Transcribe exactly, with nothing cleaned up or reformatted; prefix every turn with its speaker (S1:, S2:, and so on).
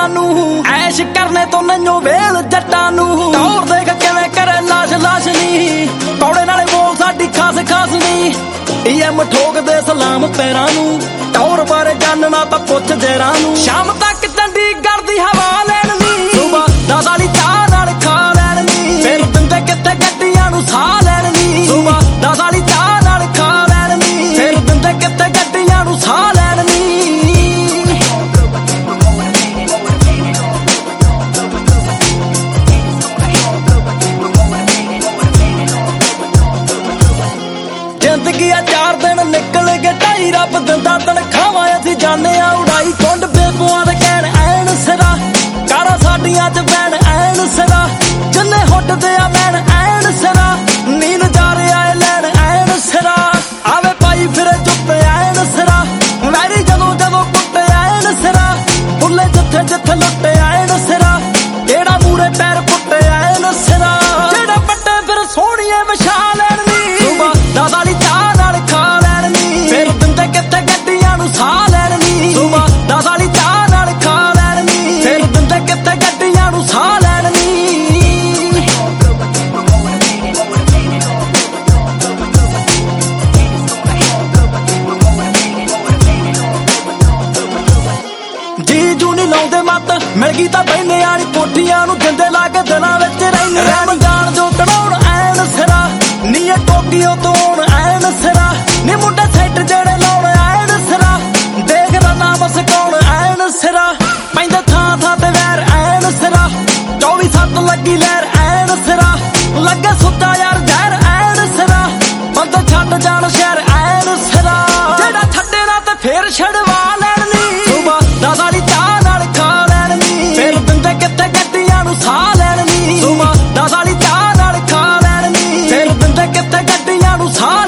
S1: नू ऐश करने तो नैनो वेल जट्टां नू टौर देख किवें करे लाश लाश नी कौड़े नाले बोल साडी खास खास नी ईएम ठोक दे सलाम पैरां नू टौर बारे जानना तां पुछ जरां नू शाम तक चंडीगढ़ दी हवा लैण नी सुबह दस वाली चाह नाल खा लैण नी फिर दिंदे कित्थे गड्डियां नू साह लैण नी सुबह दस वाली चाह नाल खा लैण नी फिर दिंदे कित्थे गड्डियां नू साह लैण नी जिंदगी आ चार दिन निकल गए ढाई रब दिंदा तनखावां असीं जाने आ उड़ाई कुंड बेबुआं दे कहण ऐन सिरा कारा साडियां च बैण ऐन सिरा जिन्ने हुट्टदे आ बैण ऐन सिरा नी नजारे आए लैण ऐन सिरा आवे पाई फिरे जुत्ते ऐन सिरा वैरी जदों जदों कुੱਟੇ ऐन सिरा बुल्ले जिथे जिथे लुੱਟੇ ऐन सिरा केड़ा मूरे पैर पुੱਟੇ ऐन सिरा जेड़ा पट्टे फिर सोहणीए विछा लैण नी सुबह दस वाली चाह नाल खा लैण नी फिर दिंदे कित्थे गड्डियां नू साह लैण नी सुबह दस वाली चाह नाल खा लैण नी फिर दिंदे कित्थे गड्डियां नू साह लैण नी जी जू नी लाउंदे मत मिल गई तां बहिने वाली कोठियां नू जिंदे ला के दिलां विच रहिंदे रहण जाण जो कढाउण ऐन सिरा नी ए टोकियो तो आउण ऐन सिरा नी मुंडे सैट जेड़े लाउण ऐन सिरा देखदा नाम सिकाउण ऐन सिरा पैंदे थां थां ते वैर ऐन सिरा चौबी सत्त लगी लहर ऐन सिरा लगे सुच्चा यार जहर ऐन सिरा बंदे छड्ड जाण शहर ऐन सिरा जेड़ा छड्डे ना ते फिर छड़वा लैण नी सुबह दस वाली चाह नाल खा लैण नी फिर दिंदे कित्थे गड्डियां नू साह लैण नी सुबह दस वाली चाह नाल खा लैण नी फिर दिंदे कित्थे गड्डियां नू साह